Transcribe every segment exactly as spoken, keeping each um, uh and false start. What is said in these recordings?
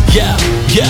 Я, я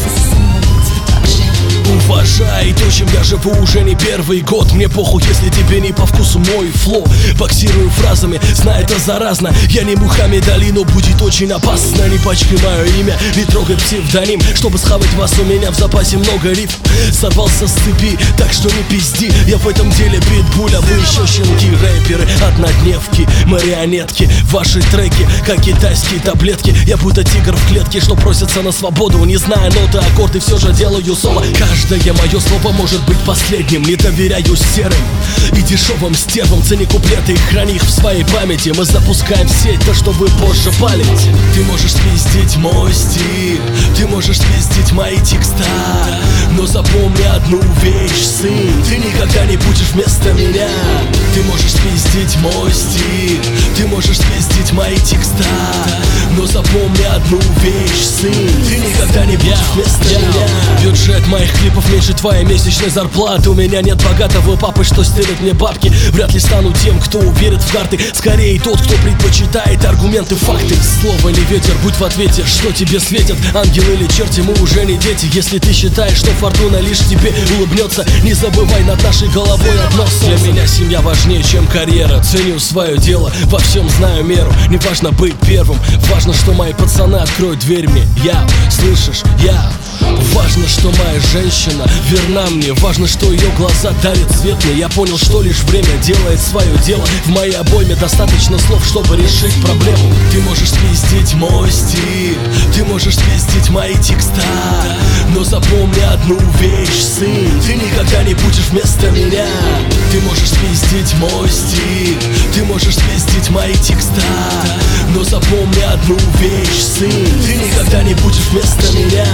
уважай то, чем я живу уже не первый год. Мне похуй, если тебе не по вкусу мой флоу. Боксирую фразами, знай, это заразно. Я не Мухаммед Али, но будет очень опасно. Не пачкай мое имя, не трогай псевдоним. Чтобы схавать вас, у меня в запасе много рифм. Сорвался с цепи, так что не пизди. Я в этом деле питбуль, а вы еще щенки. Рэперы, однодневки, марионетки. Ваши треки, как китайские таблетки. Я будто тигр в клетке, что просится на свободу. Не зная ноты, аккорды, все же делаю соло. Каждое мое слово может быть последним. Не доверяю серым и дешевым стервам. Цени куплеты и храни их в своей памяти. Мы запускаем в сеть то, что вы позже палите. Ты можешь спиздить мой стиль, ты можешь спиздить мои текста, но запомни одну вещь, сын, ты никогда не будешь вместо меня. Ты можешь спиздить мой стиль, ты можешь спиздить мои текста, но запомни одну вещь, сын, ты никогда не будешь вместо меня. Бюджет моих клипов меньше твоей месячной зарплаты. У меня нет богатого папы, что стырит мне бабки. Вряд ли стану тем, кто уверит в карты. Скорее тот, кто предпочитает аргументы, факты. Слово не ветер, будь в ответе, что тебе светят ангел или черти, мы уже не дети. Если ты считаешь, что фортуна лишь тебе улыбнется, не забывай, над нашей головой одно солнце. Для меня семья важнее, чем карьера. Ценю свое дело, во всем знаю меру. Не важно быть первым, важно, что мои пацаны откроют дверь мне. Я, слышишь, я. Важно, что моя женщина верна мне. Важно, что ее глаза дарят свет мне. Я понял, что лишь время делает свое дело. В моей обойме достаточно слов, чтобы решить проблему. Ты можешь спиздить мой стиль, ты можешь спиздить мои текста, но запомни одну вещь, сын, ты никогда не будешь вместо меня. Ты можешь спиздить мой стиль, ты можешь спиздить мои текста, но запомни одну вещь, сын, ты никогда не будешь вместо меня.